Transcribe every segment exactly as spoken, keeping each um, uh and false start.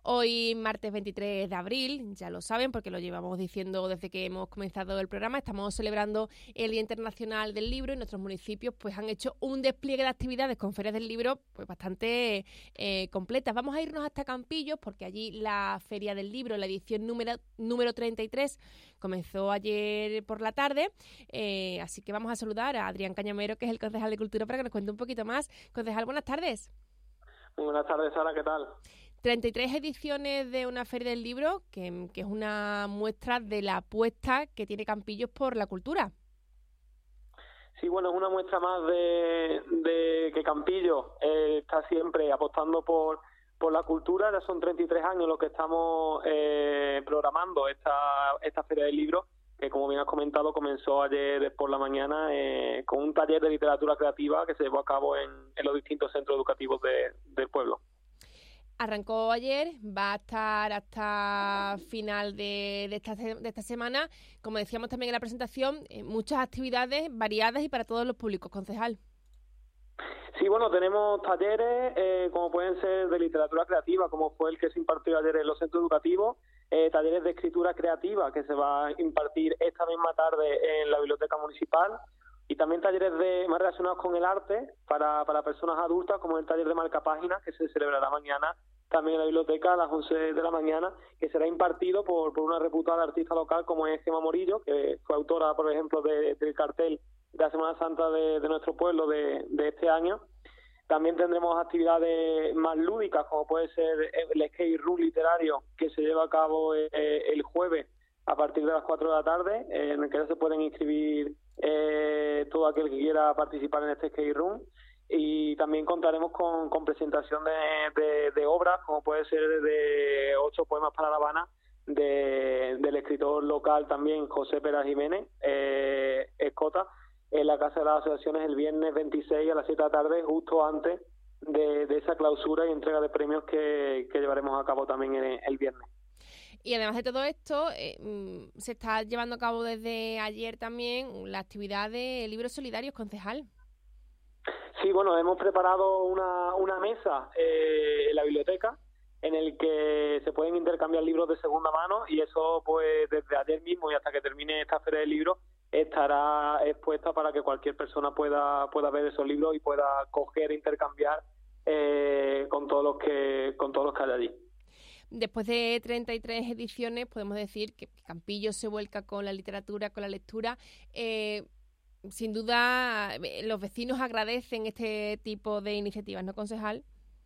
Hoy, martes veintitrés de abril, ya lo saben porque lo llevamos diciendo desde que hemos comenzado el programa, estamos celebrando el Día Internacional del Libro y nuestros municipios pues han hecho un despliegue de actividades con ferias del libro pues bastante eh, completas. Vamos a irnos hasta Campillos porque allí la Feria del Libro, la edición número, número treinta y tres, comenzó ayer por la tarde, eh, así que vamos a saludar a Adrián Cañamero, que es el concejal de Cultura, para que nos cuente un poquito más. Concejal, buenas tardes. Muy buenas tardes, Sara, ¿qué tal? treinta y tres ediciones de una Feria del Libro, que, que es una muestra de la apuesta que tiene Campillos por la cultura. Sí, bueno, es una muestra más de, de que Campillos eh, está siempre apostando por, por la cultura. Ya son treinta y tres años los que estamos eh, programando esta, esta Feria del Libro, que como bien has comentado comenzó ayer por la mañana eh, con un taller de literatura creativa que se llevó a cabo en, en los distintos centros educativos de, del pueblo. Arrancó ayer, va a estar hasta final de, de, esta, de esta semana. Como decíamos también en la presentación, eh, muchas actividades variadas y para todos los públicos, concejal. Sí, bueno, tenemos talleres eh, como pueden ser de literatura creativa, como fue el que se impartió ayer en los centros educativos, eh, talleres de escritura creativa que se va a impartir esta misma tarde en la biblioteca municipal, y también talleres de más relacionados con el arte para, para personas adultas, como el taller de marcapáginas que se celebrará mañana también en la biblioteca a las once de la mañana, que será impartido por, por una reputada artista local como es Gemma Morillo, que fue autora, por ejemplo, de, del cartel de la Semana Santa de, de nuestro pueblo de, de este año. También tendremos actividades más lúdicas, como puede ser el skate room literario, que se lleva a cabo eh, el jueves a partir de las cuatro de la tarde, eh, en el que ya se pueden inscribir eh, todo aquel que quiera participar en este skate room. Y también contaremos con, con presentación de, de, de obras, como puede ser de ocho poemas para La Habana, de, del escritor local también José Pera Jiménez, eh, Escota, en la Casa de las Asociaciones el viernes veintiséis a las siete de la tarde, justo antes de, de esa clausura y entrega de premios que, que llevaremos a cabo también el, el viernes. Y además de todo esto, eh, se está llevando a cabo desde ayer también la actividad de libros solidarios, concejal. Sí, bueno, hemos preparado una, una mesa eh, en la biblioteca en el que se pueden intercambiar libros de segunda mano, y eso pues desde ayer mismo y hasta que termine esta feria de libros estará expuesta para que cualquier persona pueda pueda ver esos libros y pueda coger e intercambiar eh, con todos los que con todos los que hay allí. Después de treinta y tres ediciones podemos decir que Campillos se vuelca con la literatura, con la lectura. Eh, sin duda los vecinos agradecen este tipo de iniciativas, ¿no, concejal?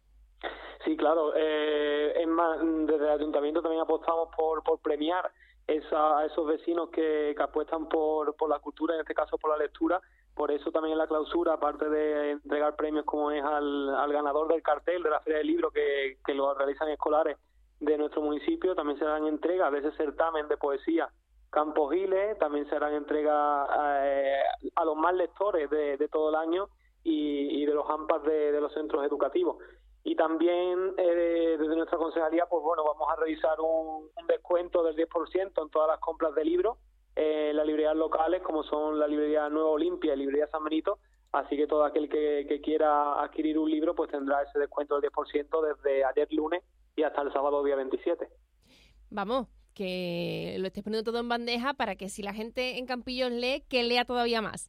Sí, claro. Eh, es más, desde el ayuntamiento también apostamos por, por premiar esa, a esos vecinos que, que apuestan por, por la cultura, en este caso por la lectura. Por eso también en la clausura, aparte de entregar premios como es al, al ganador del cartel de la Feria del Libro, que, que lo realizan escolares de nuestro municipio, también se dan entregas de ese certamen de poesía Campos Giles, también se harán entrega eh, a los más lectores de, de todo el año y, y de los AMPAs de, de los centros educativos. Y también eh, desde nuestra concejalía, pues bueno, vamos a realizar un, un descuento del diez por ciento en todas las compras de libros eh, en las librerías locales, como son la librería Nueva Olimpia y la librería San Benito. Así que todo aquel que, que quiera adquirir un libro pues tendrá ese descuento del diez por ciento desde ayer lunes y hasta el sábado día veintisiete. Vamos, que lo estés poniendo todo en bandeja para que si la gente en Campillos lee, que lea todavía más.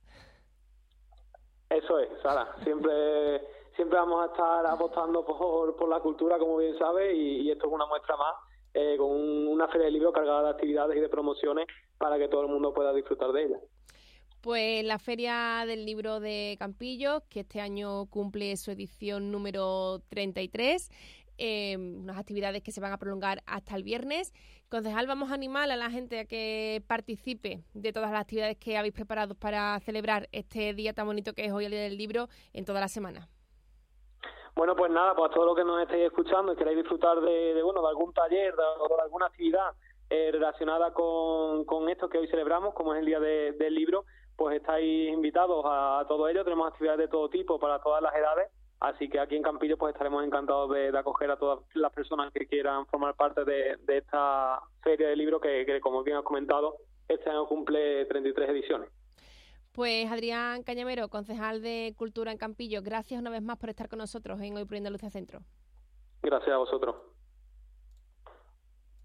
Eso es, Sara. Siempre siempre vamos a estar apostando por, por la cultura, como bien sabes, y, y esto es una muestra más, eh, con un, una feria de libros cargada de actividades y de promociones para que todo el mundo pueda disfrutar de ella. Pues la Feria del Libro de Campillos, que este año cumple su edición número treinta y tres, eh, unas actividades que se van a prolongar hasta el viernes. Concejal, vamos a animar a la gente a que participe de todas las actividades que habéis preparado para celebrar este día tan bonito que es hoy el Día del Libro en toda la semana. Bueno, pues nada, pues a todos los que nos estéis escuchando y queráis disfrutar de, de bueno de algún taller de, o de alguna actividad eh, relacionada con, con esto que hoy celebramos, como es el Día de, del Libro, pues estáis invitados a, a todo ello. Tenemos actividades de todo tipo para todas las edades, así que aquí en Campillos pues estaremos encantados de, de acoger a todas las personas que quieran formar parte de, de esta feria de libro que, que, como bien has comentado, este año cumple treinta y tres ediciones. Pues Adrián Cañamero, concejal de Cultura en Campillos, gracias una vez más por estar con nosotros en Hoy por Andalucía Centro. Gracias a vosotros.